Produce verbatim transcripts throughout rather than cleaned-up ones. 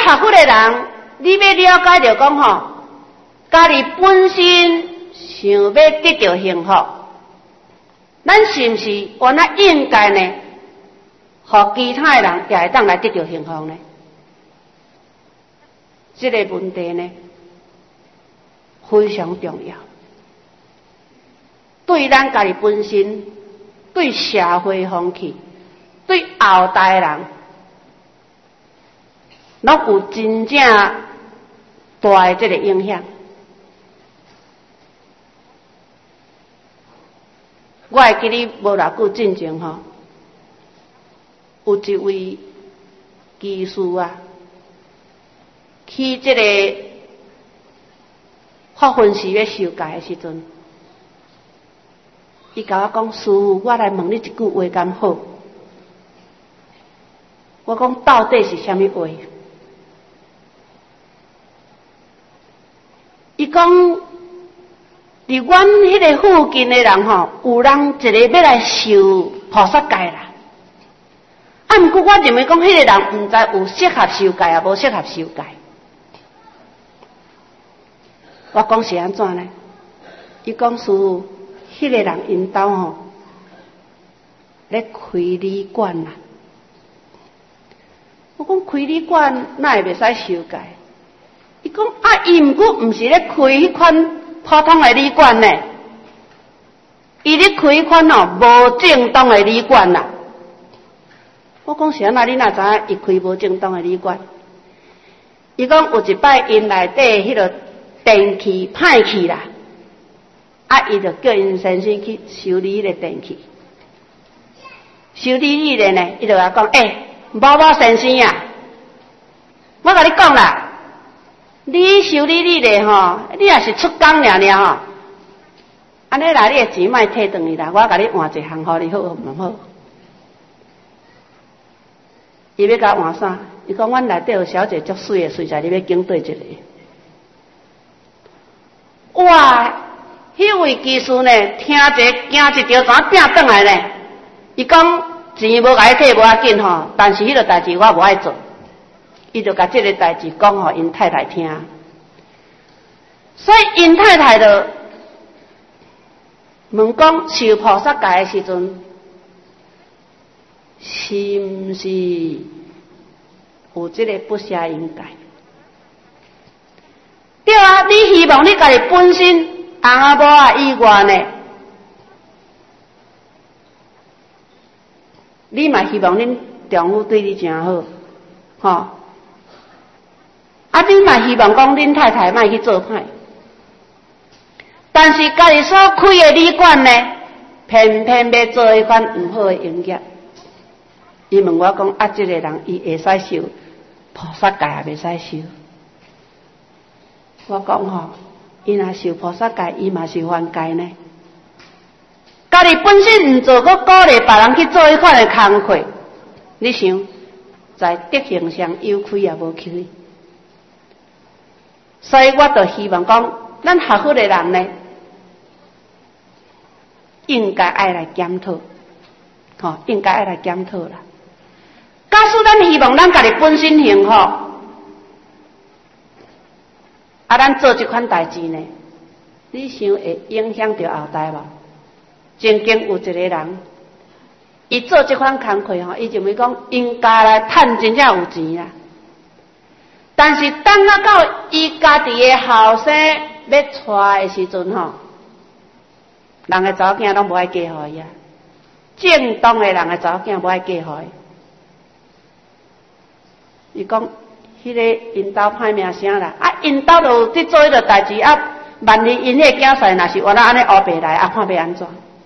学佛的人，你要了解着讲吼，家己本身想要得到幸福，咱是毋是原来应该呢，互其他的人也会当来得到幸福呢？这个问题呢，非常重要。对咱家己本身，对社会风气，对后代人，拢有真正大的这个影响。我会记得无偌久进前吼，有一位技师啊，去这个发分寺要受戒的时阵，伊甲我讲：“师父，我来问你一句话敢好？”我讲到底是啥物话？伊讲，伫阮迄个附近的人吼，有人一个要来受菩萨戒啦。啊，毋过我认为讲，迄个人毋知有适合受戒啊，无适合受戒。我讲是安怎呢？伊讲师父，迄个人因兜吼咧开旅馆啦。我讲开旅馆哪会袂使受戒？伊讲啊，伊毋过毋是咧开迄款普通的旅馆呢，伊咧开迄款吼无正当的旅馆啦。我讲是安那？你哪知影伊开无正当的旅馆？伊讲有一摆因内底迄个电器歹去啦，啊，伊就叫因先生去修理迄个电器。修理伊个呢，伊就甲讲：诶、欸，某某先生啊，我甲你讲啦。你修理你咧吼，你也是出工尔尔吼，安尼啦，你的钱莫摕转去啦，我甲你换一项互你好唔好？伊要甲我换啥？伊讲阮内底有小姐足水的，水在你要拣对一个。哇！迄位技师呢，听一惊一条蛇拼转来呢。伊讲钱无甲伊摕无要紧吼，但是迄个代志我无爱做。伊就甲这个代志讲互因太太听，所以因太太就问讲受菩萨戒的时阵，是毋是有这个不舍因戒？对啊，你希望你家己本身翁某啊以外呢，你嘛希望恁丈夫对你真好，吼。啊，你嘛希望讲恁太太莫去做歹，但是家己所开的旅馆呢，偏偏要做一款毋好的营业。伊问我讲：啊，这个人伊会使受菩萨戒也袂使受？我讲吼，伊若受菩萨戒，伊嘛是犯戒呢。家己本身毋做，搁鼓励别人去做迄款的工课，你想在德行上有亏也无亏？所以我就希望讲，咱学佛的人呢，应该爱来检讨，吼、哦，应该爱来检讨啦。假使咱希望咱家己本身幸福，啊，咱做这款代志呢，你想会影响到后代无？曾经有一个人，伊做这款工课吼，伊认为讲应该来趁真正有钱啦。但是等啊到伊家己的后生要娶的时阵吼，人的查某囝拢无爱嫁互伊啊，正当的人的查某囝无爱嫁互伊。伊讲，迄、那个因兜歹名声啦，啊，因兜就伫做迄个代志啊，万一因迄个囝婿若是原来安尼黑白来，啊，看要安怎？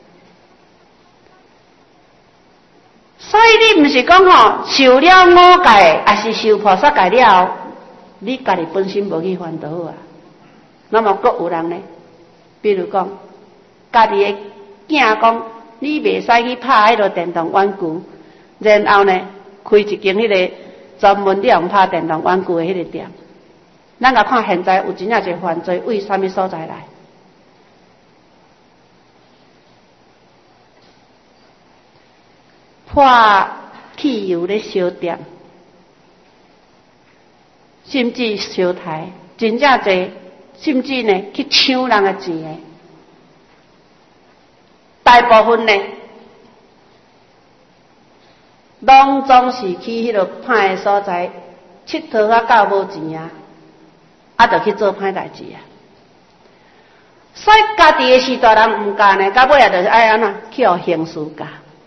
所以你毋是讲吼，受了五戒，还是受菩萨戒了后？你家己本身无去烦恼啊，那么阁有人呢？比如讲，家己的囝讲，你袂使去拍迄个电动玩具，然后呢，开一间迄个专门了用拍电动玩具的迄个店。咱甲看现在有真正一个犯罪，为什么所在来？破汽油咧烧店。 甚至烧台，真正侪，甚至呢去抢人的钱的，大部分呢，拢总是去迄落歹的所在，佚佗啊到无钱啊，啊，就去做歹代志啊。所以家己的是大人毋教呢，到尾啊，就是爱安怎去互形势教。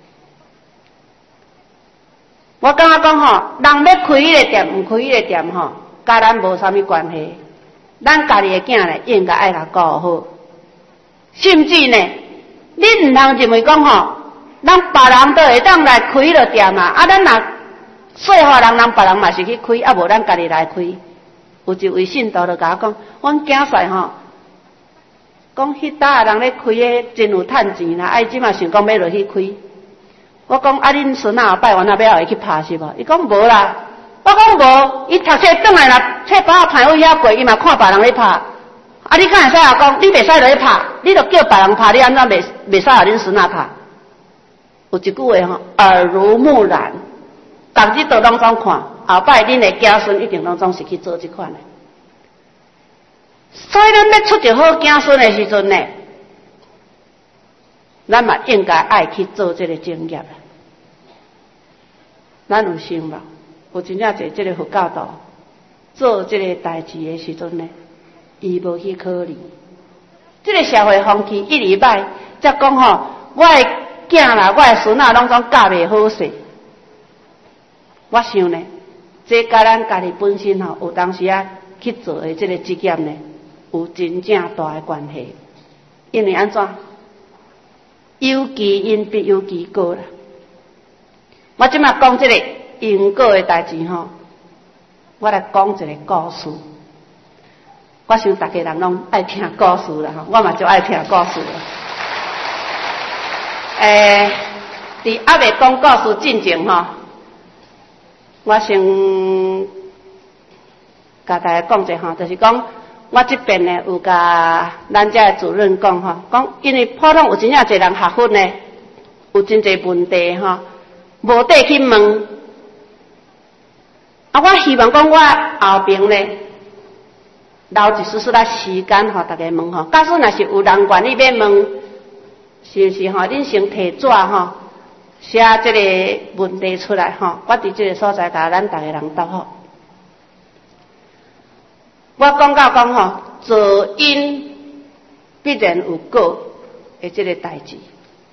我感觉讲吼，人要开迄个店，毋开迄个店吼，甲咱无啥物关系。咱家己的囝呢，应该爱甲顾好。甚至呢，你毋通认为讲吼，咱别人都会当来开迄个店啊，啊，咱若说服人，人别人嘛是去开，啊，无咱家己来开。有一位信徒就甲我讲，阮囝婿吼。讲迄搭人咧开诶，真有趁钱啦！哎，即马想讲要落去开。我讲啊，恁孙仔后摆完啊，要后去拍是无？伊讲无啦。我讲无，伊读册转来啦，册包啊歹位遐过，伊嘛看别人咧拍。啊，你敢会使啊？讲你袂使落去拍，你著叫别人拍，你安怎袂袂使互恁孙仔拍？有一句话吼，耳濡目染，逐日都拢总看，后摆恁诶子孙一定拢总是去做即款诶。所以咱要出一好子孙的时阵呢，咱嘛应该爱去做这个正业。咱有想无？有真正侪这个佛教徒做这个代志的时阵呢，伊无去考虑。这个社会风气一礼拜，则讲吼，我的囝啦，我的孙仔拢总教袂好势。我想呢，这甲咱家己本身吼，有当时啊去做的这个职业呢。有真正大的关系，因为安怎？有其因必有其果啦。我即马讲这个因果的代志吼，我来讲一个故事。我想大家人拢爱听故事啦，吼，我嘛就爱听故事啦。诶，伫还未讲故事进前吼，我先甲大家讲一下吼，就是讲。我这边呢有甲咱遮的主任讲吼，讲因为普通有真正侪人学佛呢，有真侪问题吼，无地去问。啊，我希望讲我后边呢留一丝丝仔时间吼，大家问吼。假使若是有人愿意要问，是毋是吼？恁先提纸吼，写这个问题出来吼，我伫这个所在甲咱大家人答好。我讲到讲吼，做因必然有果的这个代志。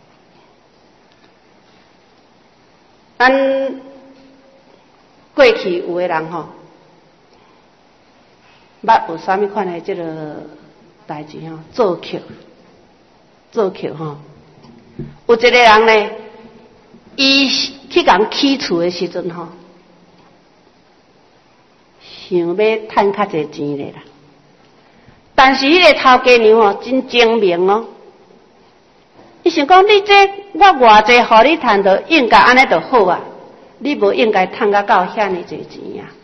咱过去有的人吼，捌有啥物款的这个代志吼，做客，做客吼。有一个人呢，伊去共起厝的时阵吼。想要赚较侪钱咧啦，但是迄个头家娘哦真精明哦，伊想讲你这我偌济互你赚到，应该安尼就好啊，你无应该赚甲到遐尼侪钱啊。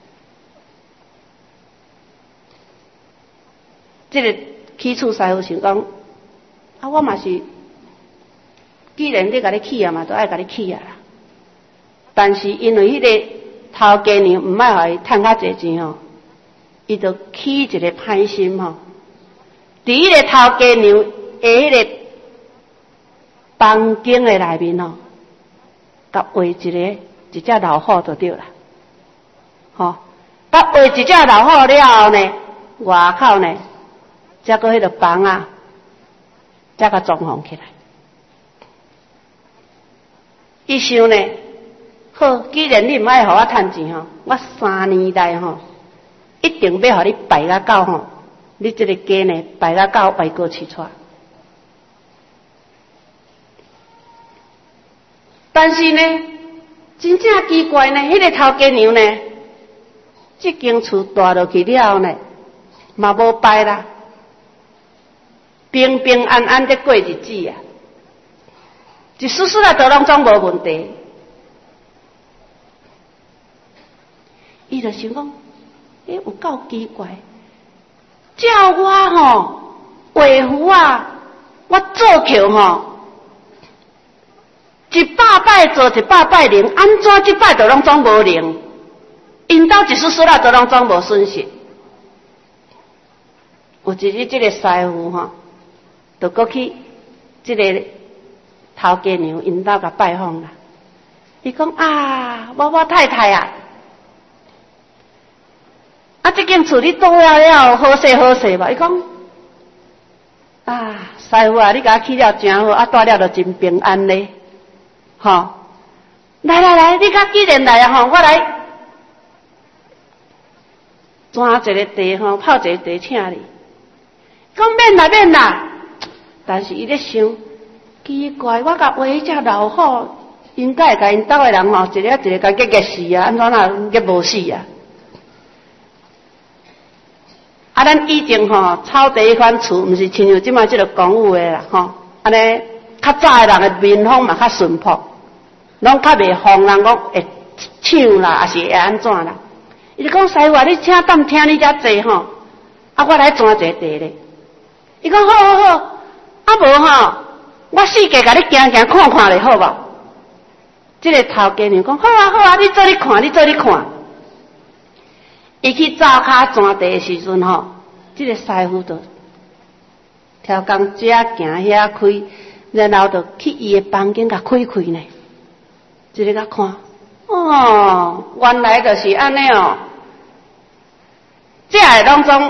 这个起厝师傅想讲，啊我嘛是，既然你甲你起啊嘛，就爱甲你起啊啦，但是因为迄个。头家娘毋爱互伊趁较侪钱吼，伊就起一个歹心吼。伫迄个头家娘诶迄个房间诶内面吼，甲画一个一只老虎就对啦。吼，甲画一只老虎了后呢，外口呢，则个迄个房啊，则个装潢起来。伊想呢。好，既然你唔爱互我趁钱吼，我三年内吼，一定要互你败甲到吼，你这个家呢败甲到外国去出。但是呢，真正奇怪呢，迄、那个头家娘呢，这间厝大落去了后呢，嘛无败啦，平平安安的过日子啊，一丝丝啊都拢总无问题。伊就想讲，诶、欸，有够奇怪，照我吼画符啊，我做客吼，一百摆做一百摆灵，安怎一摆就拢总无灵？ 因兜一丝丝啦，都拢总无损失。有一日，这个师傅吼，就过去这个头家娘因兜甲拜访啦。伊讲啊，我我太太啊，啊，这间厝你住了了，好势好势吧？伊讲啊，师傅啊，你甲我起了真好，啊，住了就真平安咧，吼。来来来，你较既然来啊吼，我来抓一个茶吼，泡一个茶请你。讲免啦免啦，但是伊咧想，奇怪，我甲话迄只老虎，应该会甲因兜的人吼，一个一个甲结结死啊，安怎啊结无死啊？啊，咱以前吼，草地迄款厝，毋是亲像即摆即个公寓的啦吼，安尼较早的人的民风嘛较淳朴，拢较袂防人讲会抢啦，还是会安怎啦？伊就讲师傅啊，你请等听你遮坐吼，啊，我来转一个茶咧。伊讲好好好，啊无吼，我四界甲你行行看看咧，好无？这个头家娘讲好啊好啊，你做你看，你做你看。伊去灶骹转茶的时阵吼，这个师傅就挑工遮行遐开，然后就去伊的房间甲开开呢。一个甲看，哦，原来就是安尼哦，这个拢总。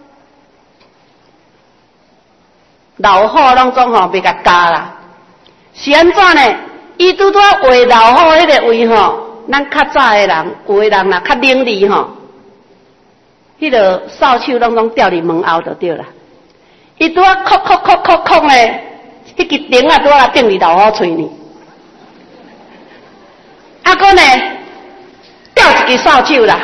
老虎拢总吼袂甲加啦，是安怎呢？伊拄拄画老虎迄个位吼，咱较早的人，有的人啦较伶俐吼，迄个扫帚拢总掉伫门后就对啦。伊拄啊哭哭哭哭哭咧，迄支钉啊拄啊钉伫老虎喙呢。啊个呢，掉一支扫帚啦。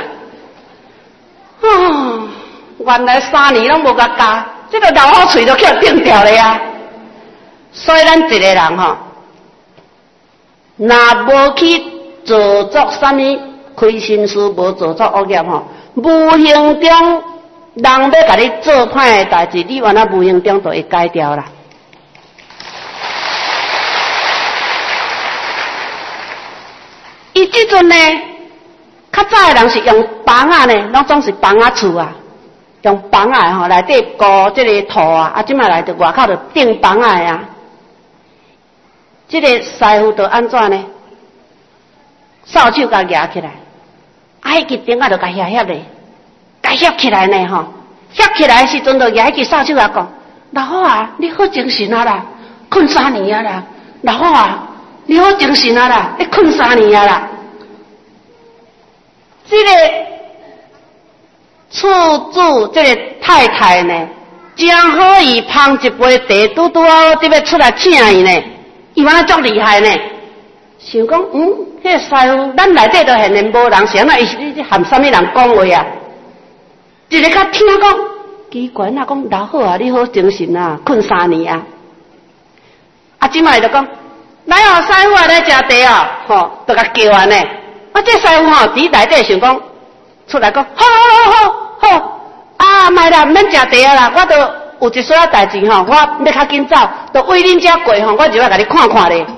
哦，原来三年拢无甲加。这个老虎喙都叫钉掉了啊！所以咱一个人吼，若无去做作啥物亏心事，无做作恶业吼，无形中人要甲你做歹的代志，你原来无形中就会改掉啦。伊即阵呢，较早的人是用房啊呢，拢总是房啊厝啊。用房仔吼内底糊即个土啊，啊，即摆来着外口着钉房仔啊。即、这个师傅着安怎呢？扫帚甲举起来，啊，迄支钉仔着甲遐遐咧，甲遐起来呢吼。遐起来的时阵着举迄支扫帚啊讲：老虎啊，你好精神啊啦，困三年啊啦。老虎啊，你好精神啊啦，你困三年啊啦。即、这个。厝主这个太太呢，真好伊捧一杯茶，拄拄好伫要出来请伊呢，伊原来足厉害呢。想讲，嗯，迄、那个师傅，咱内底都现然无人，是安怎伊伊含啥物人讲话啊？一个较听讲，奇怪啊，讲老好啊，你好精神啊，困三年啊。啊，即摆就讲，来哦，师傅啊，来食茶哦，吼，都甲叫安尼。啊，这师傅吼，伫内底想讲。出来讲，好好好好好，啊，卖啦，免食茶啊啦，我都有一撮仔代志吼，我要较紧走，都为恁遮过吼，我就要甲你看看咧。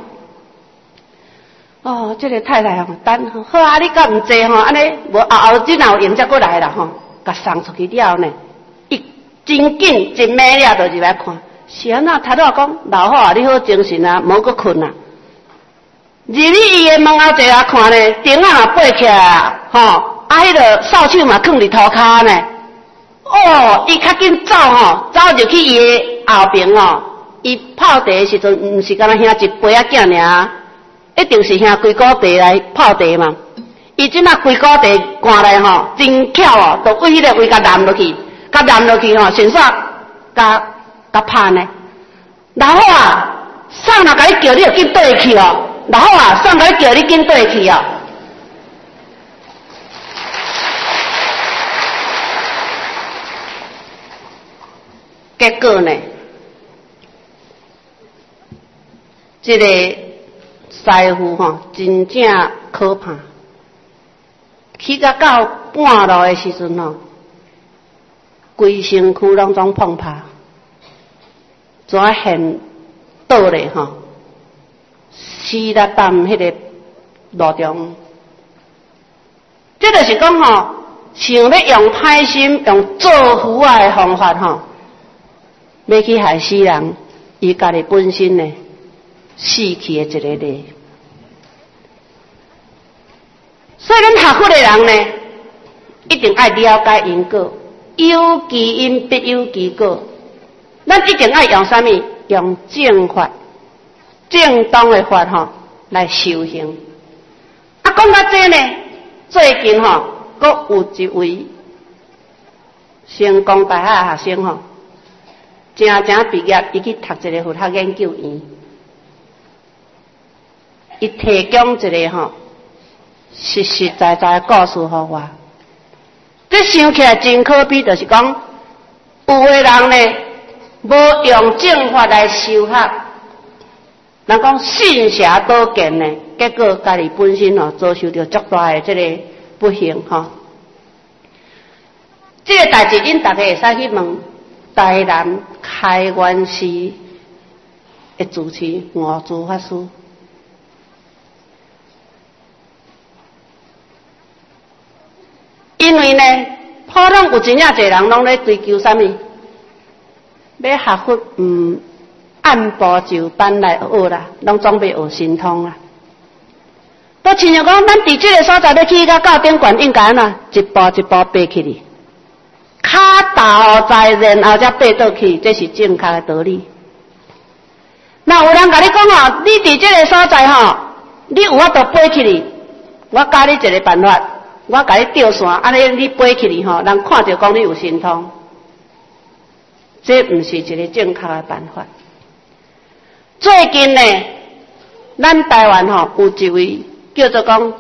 哦，这个太太吼，等好啊，你敢毋济吼，安尼无后后日若有闲才过来啦吼，甲送出去了呢，伊真紧真美了，就入来看。是安那头拄讲，老虎啊，你好精神啊，无搁困啊。入去伊的门后坐下看呢，钉仔若爬起来啊，吼。啊，迄个扫帚嘛放伫涂骹呢。哦，伊较紧走吼，走入去伊的后边吼。伊泡茶的时阵，毋是干那兄一杯仔囝尔，一定是兄规锅茶来泡茶嘛。伊即马规锅茶灌来吼，真巧哦，就为迄个位甲淋落去，甲淋落去吼，顺煞甲甲拍呢。老虎啊，送若甲你叫，你就紧倒去哦。老虎啊，送甲你叫，你紧倒去哦。结果呢，这个师傅吼真正可怕。去到到半路的时阵吼，规身躯拢总碰趴，怎现倒咧吼，死啦！踮迄个路中， 这就是讲吼，想要用歹心、用做虎啊的方法吼，要去害死人，伊家己本身呢死去的一个例。所以，咱学佛的人呢，一定爱了解因果，有其因必有其果。咱一定爱用啥物？用正法、正当的法吼来修行。啊，讲到这呢，最近吼，阁有一位成功大学学生吼，正正毕业，伊去读一个佛学研究院，伊提供一个吼实实在在的故事给我。这想起来真可悲，就是讲有的人呢，无用正法来修学，人讲信邪倒见呢，结果家己本身吼遭受到足大的这个不幸吼。这个代志，恁大家会使去问台南开元寺的主持吴珠法师。因为呢，普通有真正侪人拢咧追求啥物？要学佛，嗯，按部就班来学啦，拢总要学神通啦。都亲像讲，咱伫这个所在要去到到顶悬，应该安怎一步一步爬起哩，骹踏在然后才爬倒去，这是正确的道理。那有人甲你讲哦，你伫这个所在吼，你有法度爬起哩，我教你一个办法。我甲你吊线，安尼你飞起哩吼，人看着讲你有神通，这毋是一个正确的办法。最近呢，咱台湾吼有一位叫做讲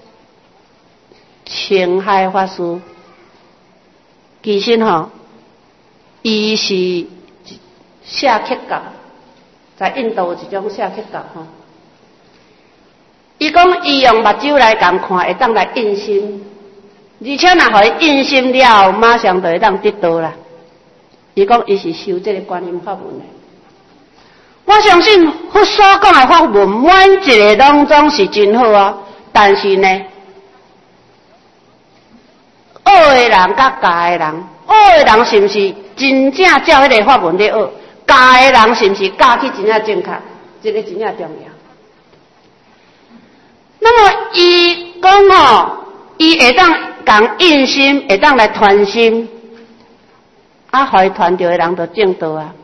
青海法师，其实吼，伊是下克教，在印度有一种下克教吼。伊讲伊用目睭来共看，会当来印心，而且若互伊印心了后，马上就会当得到啦。伊讲伊是修这个观音法门的。我相信佛所讲的法门，每一个当中是真好啊。但是呢，恶的人甲假的人，恶的人是毋是真正照迄个法门咧学？假的人是毋是教去真正正确？这个真正重要。那么伊讲吼，伊会当共印心，会当来传心，啊，互伊传着的人就正道啊。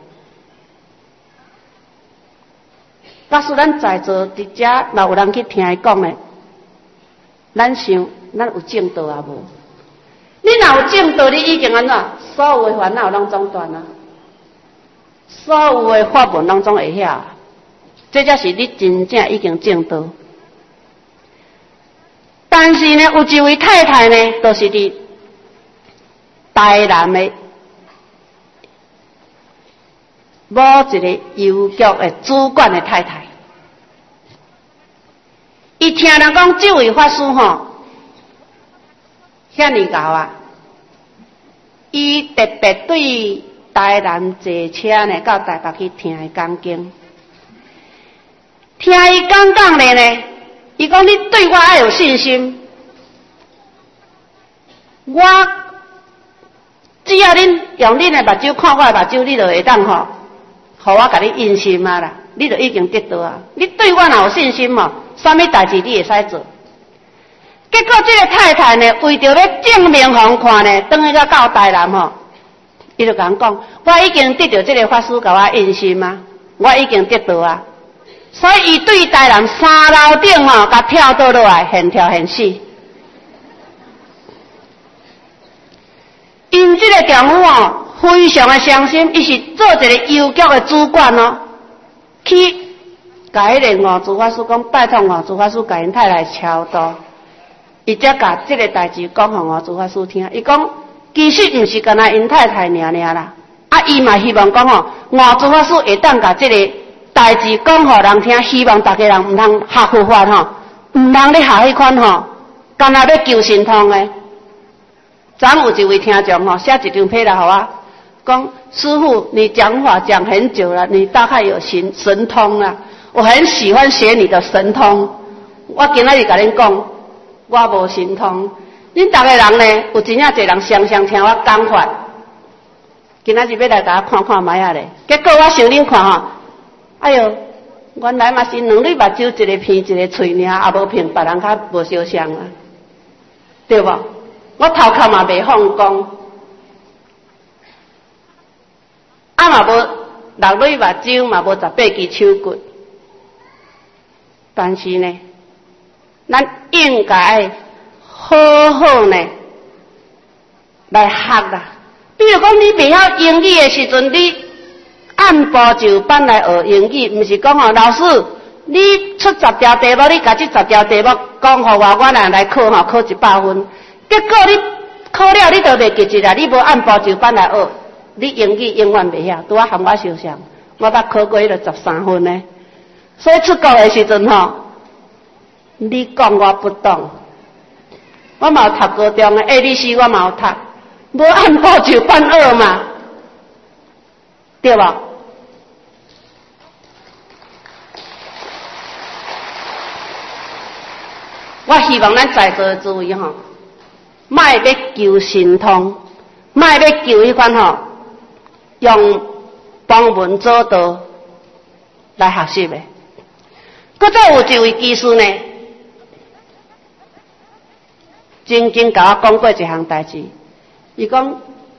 假使咱在座伫遮，若有人去听伊讲的，咱想，咱有正道啊无？你若有正道，你已经安怎？所有的烦恼拢总断啊，所有的法门拢总会晓，这才是你真正已经正道。但是呢，有一位太太呢，就是伫台南的某一个邮局的主管的太太，伊听人讲这位法师吼，遐尼高啊，伊特别对台南坐车呢，到台北去听伊讲经，听伊讲讲咧呢。伊讲你对我要有信心，我只要恁用恁的目睭看我的目睭，你就会当吼，互我甲你印心啊啦，你就已经得到啊。你对我若有信心哦，啥物代志你会使做。结果这个太太呢，为着要证明互看呢，转去到到台南吼，伊就讲讲，我已经得到这个法师甲我印心啊，我已经得到啊。所以，伊对台南三楼顶吼，甲跳倒落来，现跳现死。因这个丈夫哦，非常的伤心，伊是做一个邮局的主管哦，去甲迄个吴主法师讲，拜托吴主法师甲因太太超度，伊才甲这个代志讲互吴主法师听。伊讲，其实毋是干那因太太尔尔啦，啊，伊嘛希望讲吼，吴主法师会当甲这个代志讲互人听，希望大家人毋通学佛法吼，毋通咧学迄款吼，干那要求神通诶。昨有一位听众吼，写一张批来互我，讲师父，你讲法讲很久了，你大概有神神通啦，我很喜欢学你的神通。我今仔日甲恁讲，我无神通， 恁逐个人呢，有真正侪人常常听我讲法，今仔日要来甲我看看卖啊咧。结果我想恁看吼，哎哟，原来嘛是两粒目睭，一个鼻，一个喙尔，也无骗别人较无相像啊，对无？我头壳嘛袂放光，啊嘛无六粒目睭，嘛无十八支手骨，但是呢，咱应该好好呢来学啦。比如讲，你袂晓英语的时阵，你按部就班来学英语，毋是讲哦，老师你出十条题目，你甲这十条题目讲互我，我来来考吼，考一百分。结果你考了，你都袂记住啦，你无按部就班来学，你英语永远袂晓。拄啊，含我相像，我捌考过迄个十三分呢。所以出国的时阵吼，你讲我不懂，我嘛有读高中的 A B C， 我嘛有读，无按部就班学嘛，对无？我希望咱在座的诸位吼，莫要求神通，莫要求迄款吼，用帮文做道来学习的。搁再有一位技师呢，曾经甲我讲过一项代志，伊讲，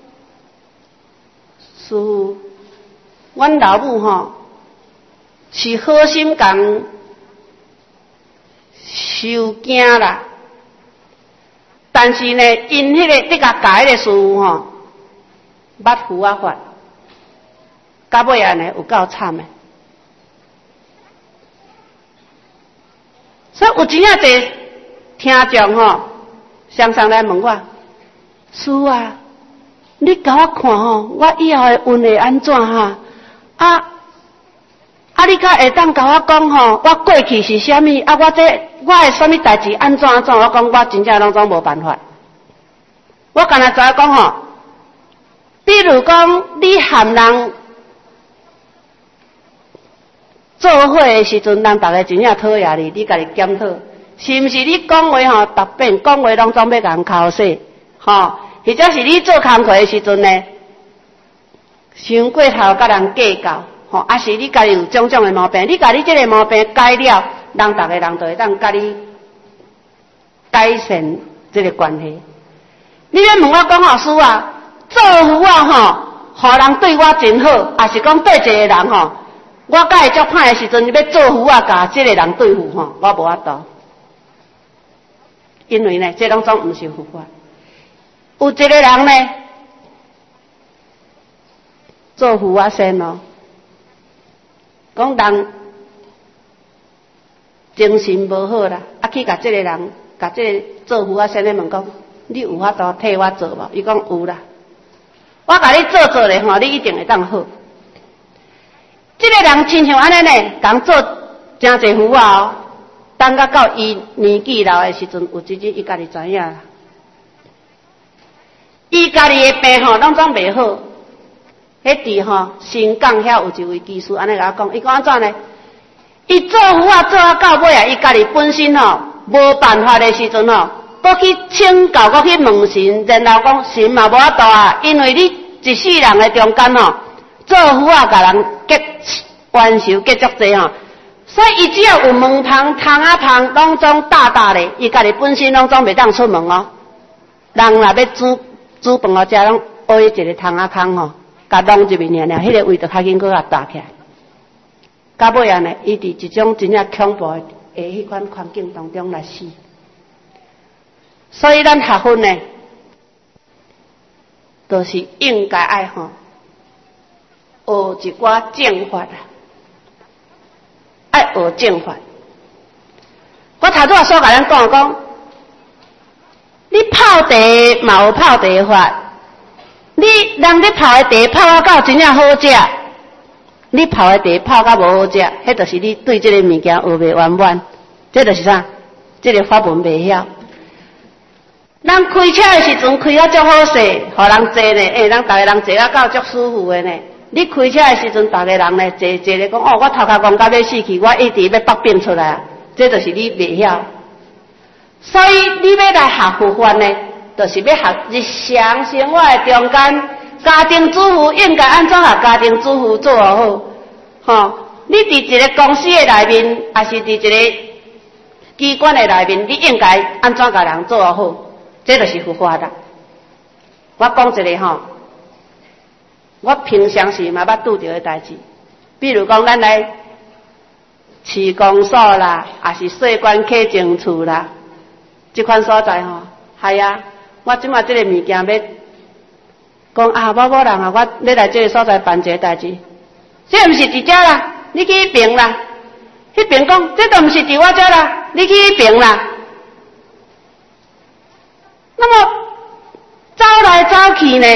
师父，阮老母吼是好心共收惊啦，但是呢，因迄、那个你甲教迄个师傅吼，捌胡啊法，到尾安尼有够惨的。所以有真正侪听众吼，常常来问我，师父啊，你甲我看吼，我以后的运会安怎哈？啊啊，你甲会当甲我讲吼，我过去是啥物？啊，我这我的啥物代志安怎安怎？我讲我真正拢总无办法。我干那知影讲吼，比如讲你含人做伙的时阵，人逐个真正讨厌你，你家己检讨，是毋是你讲话吼，逐遍讲话拢总要甲人口洗，吼，或者是你做工课的时阵呢，伤过头甲人计较。吼，啊是你家己有种种的毛病，你家己这个毛病改了，人逐个人都会当甲你改善这个关系。你咧问我讲吼，师啊，做父啊吼，互人对我真好，还是讲对一个人吼，我甲会足歹的时阵，要做父啊，甲这个人对付吼，我无法度，因为呢，这拢总毋是佛法。有一个人呢，做父啊先咯。讲人精神无好啦，啊去甲这个人，甲这个做父啊先咧问讲，你有法度替我做无？伊讲有啦，我甲你做做咧吼，你一定会当好。这个人亲像安尼呢，共做真侪父啊哦，等甲到伊年纪老的时阵，有一日伊家己知影啦，伊家己的病吼，拢总袂好。迄伫吼新港遐有一位技师，安尼甲我讲，伊讲安怎呢？伊做父啊做啊到尾啊，伊家己本身吼无办法的时阵吼，搁去请教，搁去问神，然后讲神嘛无法度啊，因为你一世人的中间吼，做父啊甲人结冤仇结足济吼，所以伊只要有门窗、窗啊窗，拢总大大的，伊家己本身拢总袂当出门哦。人若要煮煮饭哦，遮拢挖一个窗啊空吼。甲弄入面尔尔，迄个位就较紧搁甲搭起来。到尾啊呢，伊伫一种真正恐怖的迄款环境当中来死。所以咱学佛呢，都是应该爱吼，学一寡正法啊，爱学正法。我头拄仔所甲咱讲讲，你泡茶嘛有泡茶法。你人咧泡的茶泡啊到真正好食，你泡的茶泡甲无好食，迄就是你对这个物件学袂圆满，这就是啥？这个法门袂晓。咱开车的时阵开啊足好势，互人坐呢，诶，咱逐个人坐啊到足舒服的呢。你开车的时阵，逐个人呢坐坐咧讲，哦，我头壳戆到要死去，我一直要北变出来啊，这就是你袂晓。 所以你要来学佛法呢，就是要学日常生活的中间，家庭主妇应该安怎学家庭主妇做好？吼，你伫一个公司的内面，还是伫一个机关的内面，你应该安怎甲人做好？这就是佛法啦。我讲一个吼，我平常时嘛捌拄着的代志，比如讲咱来市公所啦，还是税关客情处啦。这款所在吼，系啊，我即马即个物件要讲啊，某某人啊，我要来这个所在办一个代志，这毋是伫遮啦，你去迄边啦，迄边讲这都毋是伫我遮啦，你去迄边啦。那么走来走去呢，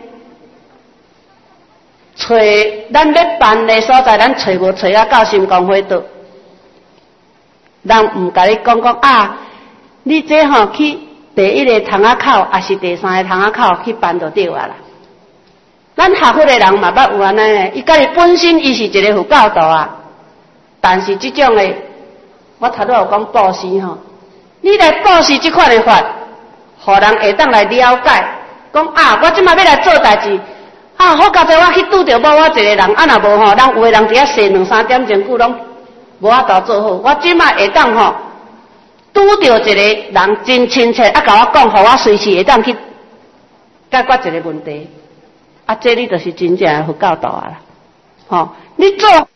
找咱要办的所在，咱找无找啊到心光火倒，人毋甲你讲讲啊。你这吼、喔、去第一个窗仔口，还是第三个窗仔口去办就对啊啦。咱学佛的人嘛捌有安尼呢，伊家己本身伊是一个佛教徒啊，但是这种的，我头拄有讲布施吼，你来布施这款的法，互人会当来了解，讲啊，我即马要来做代志，啊，好佳哉我去拄着某我一个人，啊若无吼，人有的人伫遐坐两三点钟久，拢无法度做好，我即马会当吼。拄到一个人真亲切，啊，甲我讲，互我随时会当去解决一个问题，啊，这你就是真正的佛教徒啊啦，吼、哦，你做。